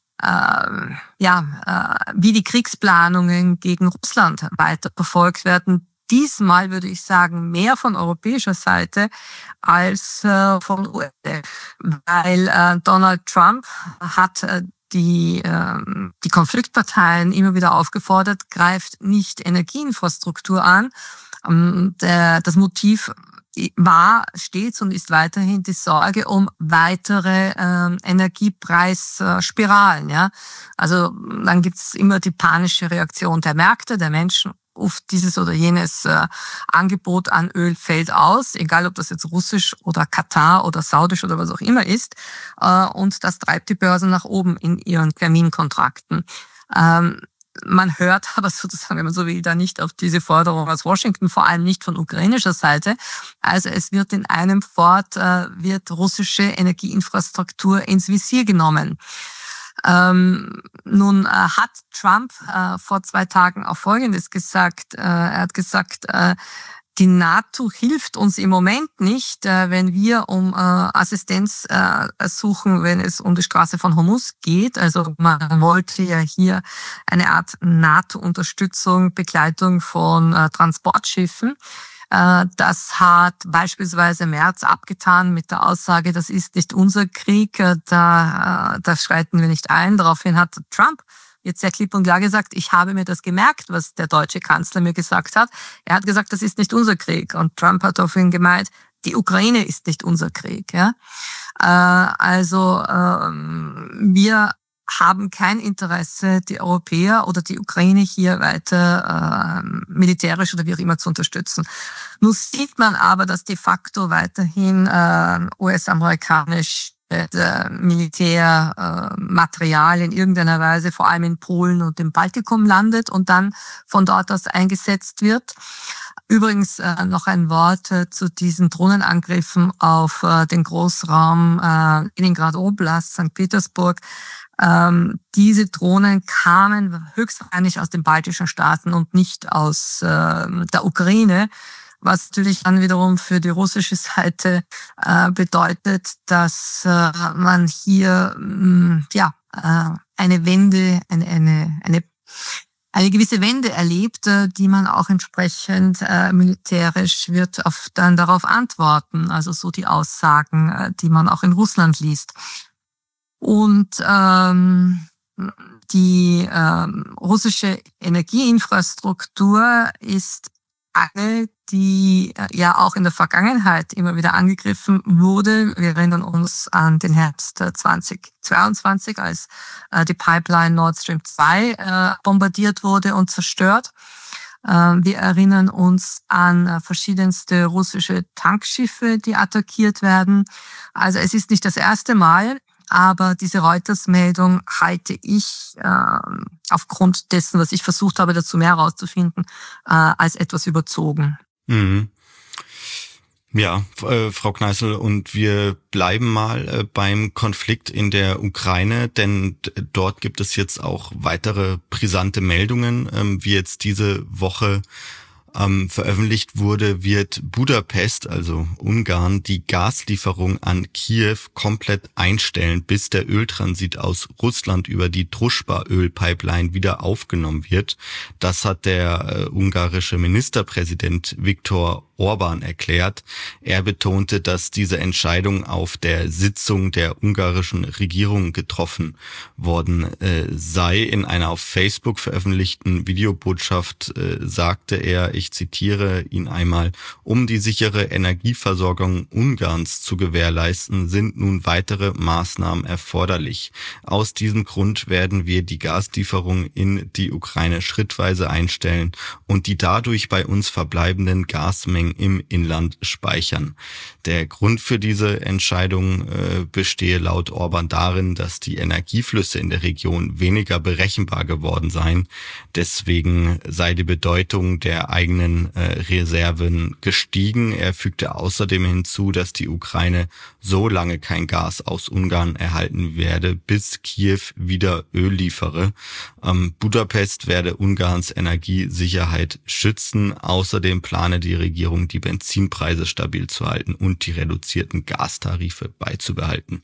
äh, ja, äh, wie die Kriegsplanungen gegen Russland weiter verfolgt werden. Diesmal würde ich sagen, mehr von europäischer Seite als äh, von U S A. Weil äh, Donald Trump hat äh, die, äh, die Konfliktparteien immer wieder aufgefordert, greift nicht Energieinfrastruktur an. Ähm, der, das Motiv war stets und ist weiterhin die Sorge um weitere äh, Energiepreisspiralen. Ja? Also dann gibt es immer die panische Reaktion der Märkte, der Menschen. Oft dieses oder jenes äh, Angebot an Öl fällt aus, egal ob das jetzt russisch oder Katar oder saudisch oder was auch immer ist. Äh, und das treibt die Börsen nach oben in ihren Terminkontrakten. Ähm, Man hört aber sozusagen, wenn man so will, da nicht auf diese Forderung aus Washington, vor allem nicht von ukrainischer Seite. Also es wird in einem Fort, äh, wird russische Energieinfrastruktur ins Visier genommen. Ähm, nun äh, hat Trump äh, vor zwei Tagen auch Folgendes gesagt. Äh, er hat gesagt, äh, die NATO hilft uns im Moment nicht, äh, wenn wir um äh, Assistenz äh, suchen, wenn es um die Straße von Hormuz geht. Also man wollte ja hier eine Art NATO-Unterstützung, Begleitung von äh, Transportschiffen. Äh, das hat beispielsweise Merz abgetan mit der Aussage, das ist nicht unser Krieg, äh, da, äh, da schreiten wir nicht ein. Daraufhin hat Trump jetzt sehr klipp und klar gesagt, ich habe mir das gemerkt, was der deutsche Kanzler mir gesagt hat. Er hat gesagt, das ist nicht unser Krieg. Und Trump hat daraufhin gemeint, die Ukraine ist nicht unser Krieg. Ja? Äh, also äh, wir haben kein Interesse, die Europäer oder die Ukraine hier weiter äh, militärisch oder wie auch immer zu unterstützen. Nun sieht man aber, dass de facto weiterhin äh, U S-amerikanisch Militärmaterial in irgendeiner Weise, vor allem in Polen und im Baltikum landet und dann von dort aus eingesetzt wird. Übrigens äh, noch ein Wort äh, zu diesen Drohnenangriffen auf äh, den Großraum äh, Leningrad Oblast, Sankt Petersburg. Ähm, diese Drohnen kamen höchstwahrscheinlich aus den baltischen Staaten und nicht aus äh, der Ukraine, Was natürlich dann wiederum für die russische Seite äh, bedeutet, dass äh, man hier mh, ja äh, eine Wende, eine eine eine eine gewisse Wende erlebt, äh, die man auch entsprechend äh, militärisch wird auf dann darauf antworten. Also so die Aussagen, äh, die man auch in Russland liest. Und ähm, die ähm, russische Energieinfrastruktur ist eine, die äh, ja auch in der Vergangenheit immer wieder angegriffen wurde. Wir erinnern uns an den Herbst zweitausendzweiundzwanzig, als äh, die Pipeline Nord Stream zwei äh, bombardiert wurde und zerstört. Äh, wir erinnern uns an äh, verschiedenste russische Tankschiffe, die attackiert werden. Also es ist nicht das erste Mal, aber diese Reuters-Meldung halte ich äh, aufgrund dessen, was ich versucht habe, dazu mehr herauszufinden, äh, als etwas überzogen. Mhm. Ja, äh, Frau Kneißl, und wir bleiben mal äh, beim Konflikt in der Ukraine, denn dort gibt es jetzt auch weitere brisante Meldungen, ähm, wie jetzt diese Woche Ähm, veröffentlicht wurde, wird Budapest, also Ungarn, die Gaslieferung an Kiew komplett einstellen, bis der Öltransit aus Russland über die Druschba-Ölpipeline wieder aufgenommen wird. Das hat der äh, ungarische Ministerpräsident Viktor Orbán erklärt. Er betonte, dass diese Entscheidung auf der Sitzung der ungarischen Regierung getroffen worden äh, sei. In einer auf Facebook veröffentlichten Videobotschaft äh, sagte er, ich zitiere ihn einmal, um die sichere Energieversorgung Ungarns zu gewährleisten, sind nun weitere Maßnahmen erforderlich. Aus diesem Grund werden wir die Gaslieferung in die Ukraine schrittweise einstellen und die dadurch bei uns verbleibenden Gasmengen im Inland speichern. Der Grund für diese Entscheidung äh, bestehe laut Orbán darin, dass die Energieflüsse in der Region weniger berechenbar geworden seien. Deswegen sei die Bedeutung der eigenen äh, Reserven gestiegen. Er fügte außerdem hinzu, dass die Ukraine so lange kein Gas aus Ungarn erhalten werde, bis Kiew wieder Öl liefere. Ähm, Budapest werde Ungarns Energiesicherheit schützen. Außerdem plane die Regierung, die Benzinpreise stabil zu halten und die reduzierten Gastarife beizubehalten.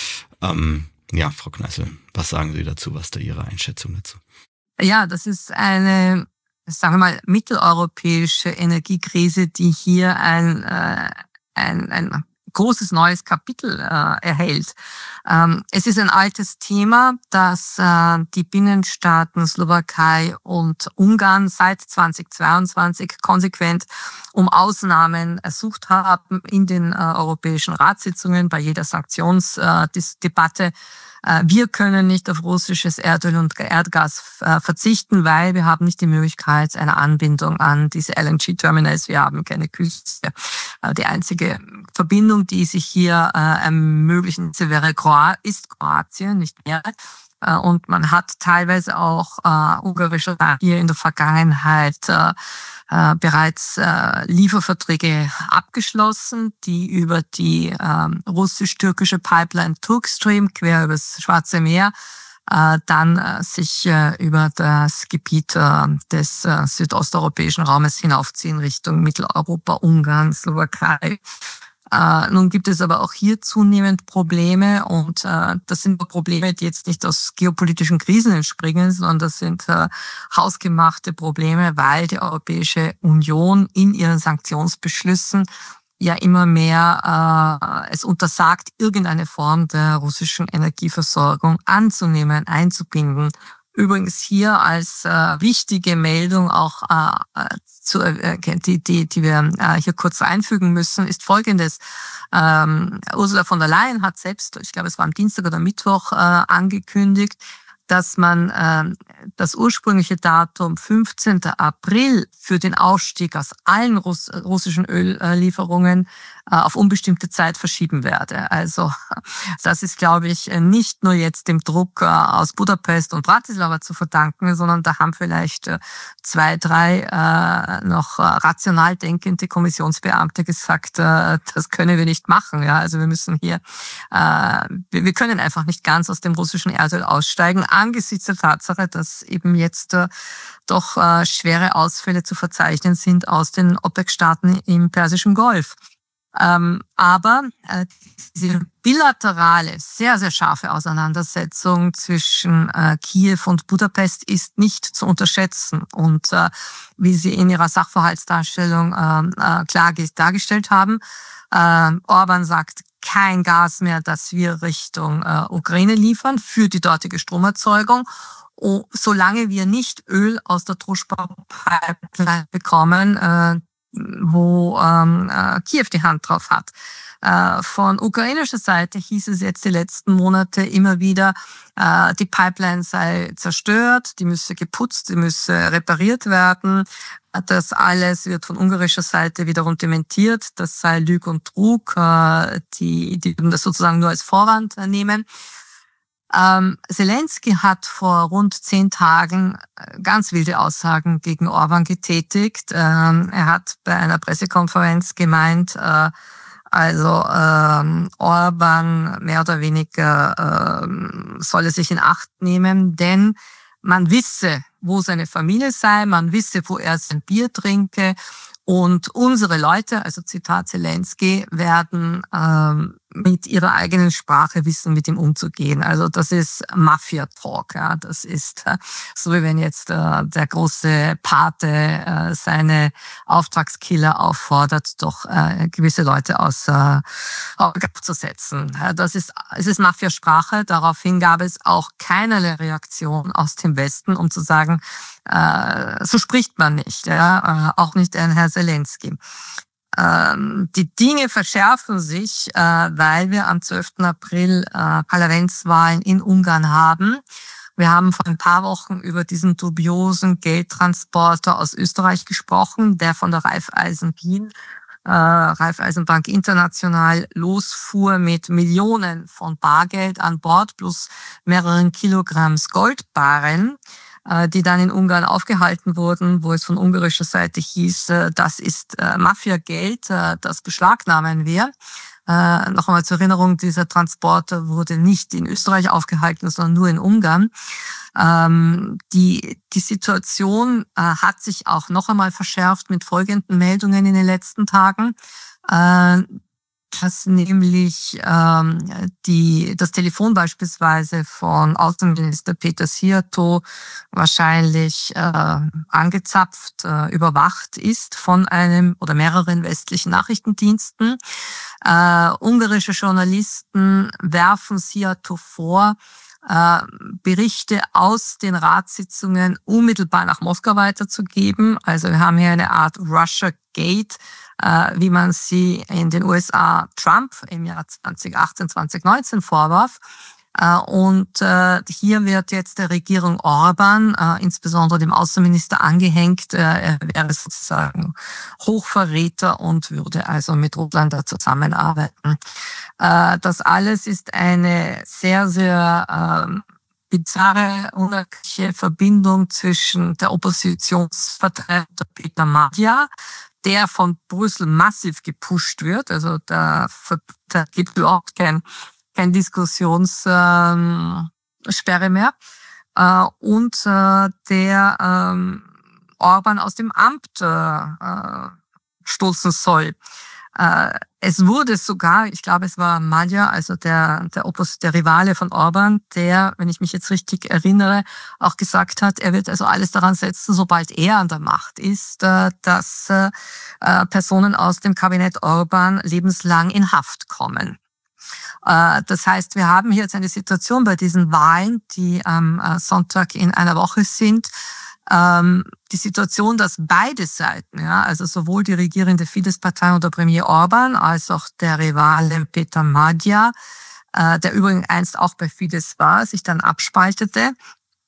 Ähm, ja, Frau Kneißl, was sagen Sie dazu? Was ist da Ihre Einschätzung dazu? Ja, das ist eine, sagen wir mal, mitteleuropäische Energiekrise, die hier ein, äh, ein, ein großes neues Kapitel äh, erhält. Ähm, es ist ein altes Thema, das äh, die Binnenstaaten Slowakei und Ungarn seit zweitausendzweiundzwanzig konsequent um Ausnahmen ersucht haben in den äh, europäischen Ratssitzungen bei jeder Sanktionsdebatte. Äh, wir können nicht auf russisches Erdöl und Erdgas äh, verzichten, weil wir haben nicht die Möglichkeit einer Anbindung an diese L N G-Terminals. Wir haben keine Küste. Äh, die einzige Verbindung, die sich hier äh, ermöglichen wäre, Kroat- ist Kroatien, nicht mehr. Äh, und man hat teilweise auch äh, ungarische hier in der Vergangenheit äh, äh, bereits äh, Lieferverträge abgeschlossen, die über die äh, russisch-türkische Pipeline Turkstream quer übers Schwarze Meer äh, dann äh, sich äh, über das Gebiet äh, des äh, südosteuropäischen Raumes hinaufziehen Richtung Mitteleuropa, Ungarn, Slowakei. Äh, nun gibt es aber auch hier zunehmend Probleme und äh, das sind Probleme, die jetzt nicht aus geopolitischen Krisen entspringen, sondern das sind äh, hausgemachte Probleme, weil die Europäische Union in ihren Sanktionsbeschlüssen ja immer mehr äh, es untersagt, irgendeine Form der russischen Energieversorgung anzunehmen, einzubinden. Übrigens hier als äh, wichtige Meldung auch äh, zu, äh, die, die, die wir äh, hier kurz einfügen müssen, ist Folgendes. Ähm, Ursula von der Leyen hat selbst, ich glaube es war am Dienstag oder Mittwoch, äh, angekündigt, dass man äh, das ursprüngliche Datum fünfzehnten April für den Ausstieg aus allen Russ russischen Öllieferungen auf unbestimmte Zeit verschieben werde. Also das ist, glaube ich, nicht nur jetzt dem Druck aus Budapest und Bratislava zu verdanken, sondern da haben vielleicht zwei, drei äh, noch rational denkende Kommissionsbeamte gesagt, äh, das können wir nicht machen. Ja, also wir müssen hier, äh, wir, wir können einfach nicht ganz aus dem russischen Erdöl aussteigen, angesichts der Tatsache, dass eben jetzt äh, doch äh, schwere Ausfälle zu verzeichnen sind aus den OPEC-Staaten im Persischen Golf. Ähm, aber äh, diese bilaterale, sehr, sehr scharfe Auseinandersetzung zwischen äh, Kiew und Budapest ist nicht zu unterschätzen. Und äh, wie Sie in Ihrer Sachverhaltsdarstellung äh, äh, klar dargestellt haben, äh, Orban sagt, kein Gas mehr, das wir Richtung äh, Ukraine liefern für die dortige Stromerzeugung. Oh, solange wir nicht Öl aus der Druschba-Pipeline bekommen, äh, wo ähm, äh, Kiew die Hand drauf hat. Äh, von ukrainischer Seite hieß es jetzt die letzten Monate immer wieder, äh, die Pipeline sei zerstört, die müsse geputzt, die müsse repariert werden. Das alles wird von ungarischer Seite wiederum dementiert. Das sei Lüg und Trug, äh, die, die das sozusagen nur als Vorwand nehmen. Ähm, Zelensky hat vor rund zehn Tagen ganz wilde Aussagen gegen Orban getätigt. Ähm, er hat bei einer Pressekonferenz gemeint, äh, also ähm, Orban mehr oder weniger äh, solle sich in Acht nehmen, denn man wisse, wo seine Familie sei, man wisse, wo er sein Bier trinke. Und unsere Leute, also Zitat Zelensky, werden ähm, mit ihrer eigenen Sprache wissen, mit ihm umzugehen. Also das ist Mafia-Talk. Ja. Das ist äh, so, wie wenn jetzt äh, der große Pate äh, seine Auftragskiller auffordert, doch äh, gewisse Leute außer Kraft zu setzen. Ja, das ist, es ist Mafia-Sprache. Daraufhin gab es auch keinerlei Reaktion aus dem Westen, um zu sagen, äh, so spricht man nicht. Ja, äh, auch nicht ein Herr Zelensky. Ähm, die Dinge verschärfen sich, äh, weil wir am zwölften April äh, Parlamentswahlen in Ungarn haben. Wir haben vor ein paar Wochen über diesen dubiosen Geldtransporter aus Österreich gesprochen, der von der Raiffeisen Wien, äh, Raiffeisenbank International, losfuhr mit Millionen von Bargeld an Bord plus mehreren Kilogramms Goldbarren, die dann in Ungarn aufgehalten wurden, wo es von ungarischer Seite hieß, das ist Mafia-Geld, das beschlagnahmen wir. Äh, noch einmal zur Erinnerung, dieser Transporter wurde nicht in Österreich aufgehalten, sondern nur in Ungarn. Ähm, die, die Situation äh, hat sich auch noch einmal verschärft mit folgenden Meldungen in den letzten Tagen. Äh, dass nämlich ähm, die, das Telefon beispielsweise von Außenminister Peter Szijjártó wahrscheinlich äh, angezapft, äh, überwacht ist von einem oder mehreren westlichen Nachrichtendiensten. Äh, ungarische Journalisten werfen Szijjártó vor, äh, Berichte aus den Ratssitzungen unmittelbar nach Moskau weiterzugeben. Also wir haben hier eine Art Russia Gate, äh, wie man sie in den U S A Trump im Jahr zwanzig achtzehn, zwanzig neunzehn vorwarf. Äh, und äh, hier wird jetzt der Regierung Orban, äh, insbesondere dem Außenminister, angehängt. Äh, er wäre sozusagen Hochverräter und würde also mit Russland da zusammenarbeiten. Äh, das alles ist eine sehr, sehr äh, bizarre, unerklärliche Verbindung zwischen der Oppositionsvertreter Peter Magyar, der von Brüssel massiv gepusht wird. Also da, da gibt es überhaupt kein, kein Diskussionssperre ähm, mehr. Äh, und äh, der ähm, Orban aus dem Amt äh, stoßen soll. Äh, es wurde sogar, ich glaube, es war Magyar, also der, der, Oppos, der Rivale von Orban, der, wenn ich mich jetzt richtig erinnere, auch gesagt hat, er wird also alles daran setzen, sobald er an der Macht ist, äh, dass äh, Personen aus dem Kabinett Orban lebenslang in Haft kommen. Äh, das heißt, wir haben hier jetzt eine Situation bei diesen Wahlen, die am äh, Sonntag in einer Woche sind, Ähm, die Situation, dass beide Seiten, ja, also sowohl die regierende Fidesz-Partei unter Premier Orban als auch der Rivale Peter Magyar, äh, der übrigens einst auch bei Fidesz war, sich dann abspaltete,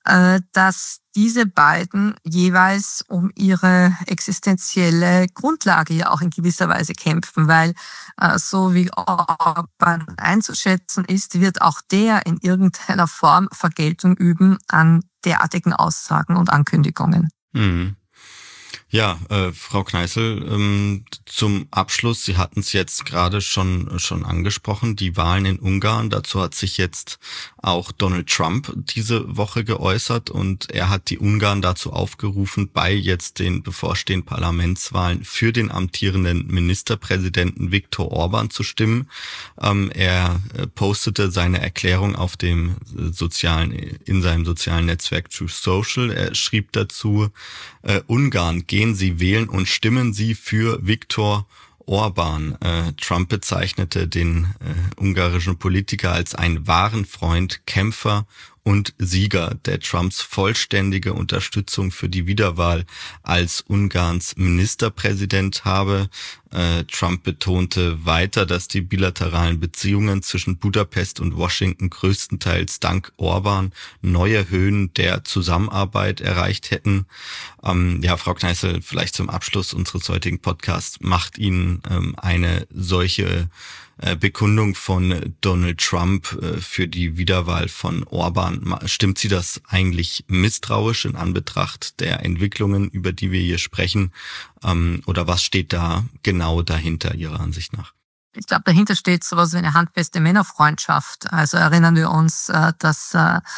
dass diese beiden jeweils um ihre existenzielle Grundlage ja auch in gewisser Weise kämpfen, weil so wie Orban einzuschätzen ist, wird auch der in irgendeiner Form Vergeltung üben an derartigen Aussagen und Ankündigungen. Mhm. Ja, äh, Frau Kneißl, ähm, zum Abschluss, Sie hatten es jetzt gerade schon schon angesprochen, die Wahlen in Ungarn. Dazu hat sich jetzt auch Donald Trump diese Woche geäußert und er hat die Ungarn dazu aufgerufen, bei jetzt den bevorstehenden Parlamentswahlen für den amtierenden Ministerpräsidenten Viktor Orban zu stimmen. Ähm, er äh, postete seine Erklärung auf dem äh, sozialen in seinem sozialen Netzwerk Truth Social. Er schrieb dazu: äh, Ungarn, gehen Sie wählen und stimmen Sie für Viktor Orban. Äh, Trump bezeichnete den äh, ungarischen Politiker als einen wahren Freund, Kämpfer und Sieger, der Trumps vollständige Unterstützung für die Wiederwahl als Ungarns Ministerpräsident habe. Äh, Trump betonte weiter, dass die bilateralen Beziehungen zwischen Budapest und Washington größtenteils dank Orban neue Höhen der Zusammenarbeit erreicht hätten. Ähm, ja, Frau Kneißl, vielleicht zum Abschluss unseres heutigen Podcasts, macht Ihnen ähm, eine solche Bekundung von Donald Trump für die Wiederwahl von Orban, stimmt Sie das eigentlich misstrauisch in Anbetracht der Entwicklungen, über die wir hier sprechen? Oder was steht da genau dahinter Ihrer Ansicht nach? Ich glaube, dahinter steht sowas wie eine handfeste Männerfreundschaft. Also erinnern wir uns, dass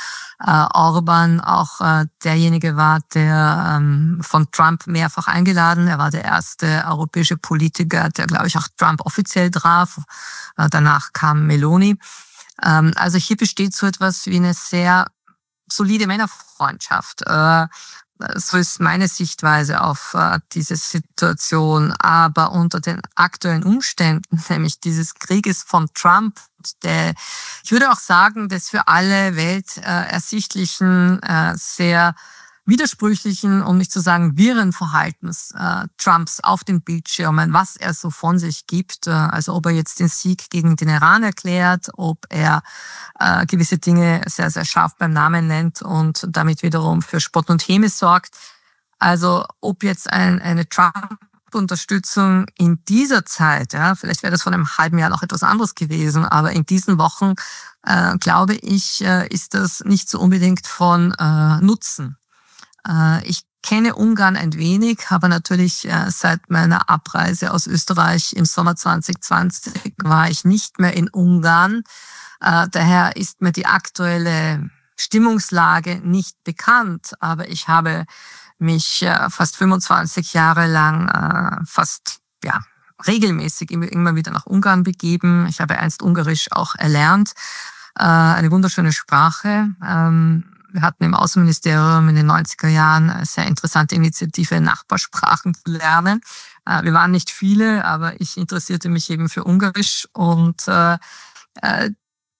Orban auch derjenige war, der von Trump mehrfach eingeladen. Er war der erste europäische Politiker, der, glaube ich, auch Trump offiziell traf. Danach kam Meloni. Also hier besteht so etwas wie eine sehr solide Männerfreundschaft. So ist meine Sichtweise auf äh, diese Situation. Aber unter den aktuellen Umständen, nämlich dieses Krieges von Trump, der, ich würde auch sagen, des für alle Welt äh, ersichtlichen, äh, sehr widersprüchlichen, um nicht zu sagen wirren Verhaltens äh, Trumps auf den Bildschirmen, was er so von sich gibt, äh, also ob er jetzt den Sieg gegen den Iran erklärt, ob er äh, gewisse Dinge sehr, sehr scharf beim Namen nennt und damit wiederum für Spott und Häme sorgt. Also ob jetzt ein, eine Trump-Unterstützung in dieser Zeit, ja, vielleicht wäre das vor einem halben Jahr noch etwas anderes gewesen, aber in diesen Wochen, äh, glaube ich, äh, ist das nicht so unbedingt von äh, Nutzen. Ich kenne Ungarn ein wenig, aber natürlich seit meiner Abreise aus Österreich im Sommer zwanzig zwanzig war ich nicht mehr in Ungarn. Daher ist mir die aktuelle Stimmungslage nicht bekannt, aber ich habe mich fast fünfundzwanzig Jahre lang fast ja regelmäßig immer wieder nach Ungarn begeben. Ich habe einst Ungarisch auch erlernt, eine wunderschöne Sprache. Wir hatten im Außenministerium in den neunziger Jahren eine sehr interessante Initiative, Nachbarsprachen zu lernen. Wir waren nicht viele, aber ich interessierte mich eben für Ungarisch. Und äh, äh,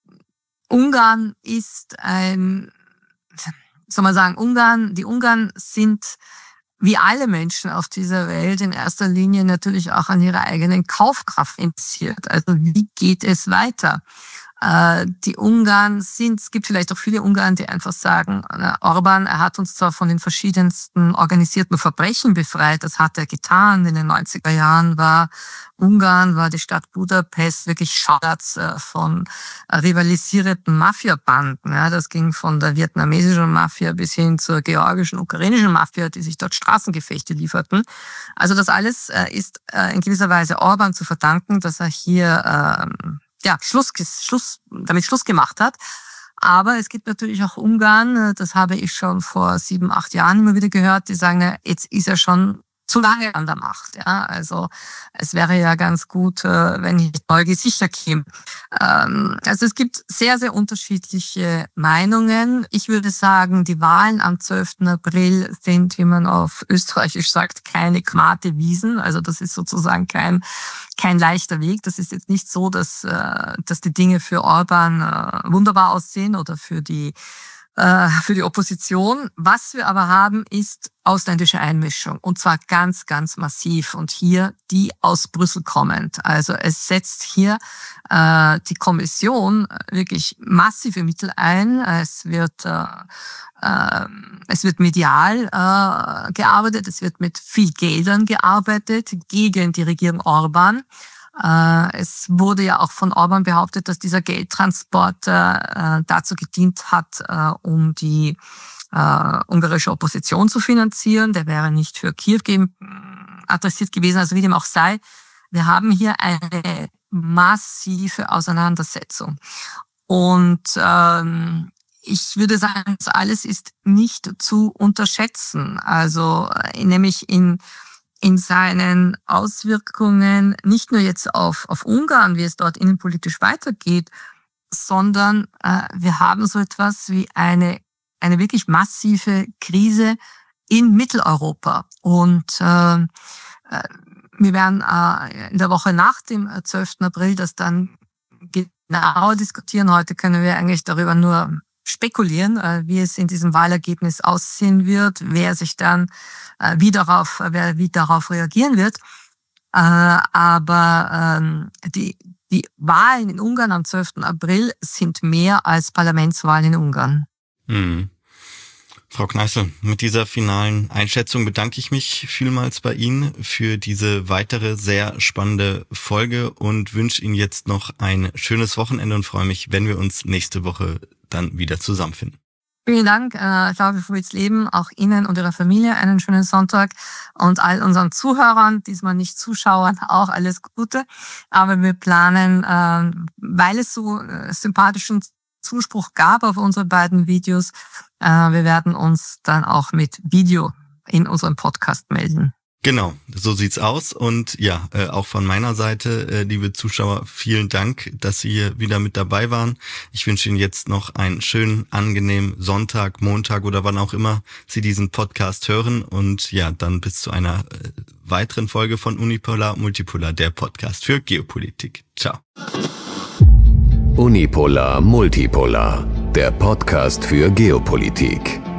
Ungarn ist ein, soll man sagen, Ungarn, die Ungarn sind wie alle Menschen auf dieser Welt in erster Linie natürlich auch an ihrer eigenen Kaufkraft interessiert. Also wie geht es weiter? Die Ungarn sind, es gibt vielleicht auch viele Ungarn, die einfach sagen, Orban, er hat uns zwar von den verschiedensten organisierten Verbrechen befreit, das hat er getan. In den neunziger Jahren war Ungarn, war die Stadt Budapest wirklich Schauplatz von rivalisierenden Mafiabanden. Ja, das ging von der vietnamesischen Mafia bis hin zur georgischen, ukrainischen Mafia, die sich dort Straßengefechte lieferten. Also das alles ist in gewisser Weise Orban zu verdanken, dass er hier ja, Schluss, Schluss, damit Schluss gemacht hat. Aber es gibt natürlich auch Ungarn, das habe ich schon vor sieben, acht Jahren immer wieder gehört, die sagen, na, jetzt ist er schon zu lange an der Macht. Ja, also es wäre ja ganz gut, wenn ich neue Gesichter käme. Also es gibt sehr, sehr unterschiedliche Meinungen. Ich würde sagen, die Wahlen am zwölften April sind, wie man auf Österreichisch sagt, keine Gmate Wiesen. Also das ist sozusagen kein kein leichter Weg. Das ist jetzt nicht so, dass dass die Dinge für Orban wunderbar aussehen oder für die äh, für die Opposition. Was wir aber haben, ist ausländische Einmischung, und zwar ganz, ganz massiv, und hier die aus Brüssel kommend. Also es setzt hier äh, die Kommission wirklich massive Mittel ein. Es wird äh, äh, es wird medial äh, gearbeitet, es wird mit viel Geldern gearbeitet gegen die Regierung Orban. Es wurde ja auch von Orban behauptet, dass dieser Geldtransport äh, dazu gedient hat, äh, um die äh, ungarische Opposition zu finanzieren. Der wäre nicht für Kiew adressiert gewesen, also wie dem auch sei. Wir haben hier eine massive Auseinandersetzung. Und ähm, ich würde sagen, das alles ist nicht zu unterschätzen. Also nämlich in in seinen Auswirkungen nicht nur jetzt auf, auf Ungarn, wie es dort innenpolitisch weitergeht, sondern äh, wir haben so etwas wie eine, eine wirklich massive Krise in Mitteleuropa. Und äh, äh, wir werden äh, in der Woche nach dem zwölften April das dann genauer diskutieren. Heute können wir eigentlich darüber nur spekulieren, äh, wie es in diesem Wahlergebnis aussehen wird, wer sich dann äh, wie darauf, wer wie darauf reagieren wird. Äh, aber ähm, die die Wahlen in Ungarn am zwölften April sind mehr als Parlamentswahlen in Ungarn. Hm. Frau Kneißl, mit dieser finalen Einschätzung bedanke ich mich vielmals bei Ihnen für diese weitere sehr spannende Folge und wünsche Ihnen jetzt noch ein schönes Wochenende und freue mich, wenn wir uns nächste Woche dann wieder zusammenfinden. Vielen Dank, äh, Glaube Fruits Leben, auch Ihnen und Ihrer Familie einen schönen Sonntag und all unseren Zuhörern, diesmal nicht Zuschauern, auch alles Gute. Aber wir planen, äh, weil es so äh, sympathischen Zuspruch gab auf unsere beiden Videos, äh, wir werden uns dann auch mit Video in unserem Podcast melden. Genau, so sieht's aus. Und ja, äh, auch von meiner Seite, äh, liebe Zuschauer, vielen Dank, dass Sie hier wieder mit dabei waren. Ich wünsche Ihnen jetzt noch einen schönen, angenehmen Sonntag, Montag oder wann auch immer Sie diesen Podcast hören. Und ja, dann bis zu einer äh, weiteren Folge von Unipolar Multipolar, der Podcast für Geopolitik. Ciao. Unipolar Multipolar, der Podcast für Geopolitik.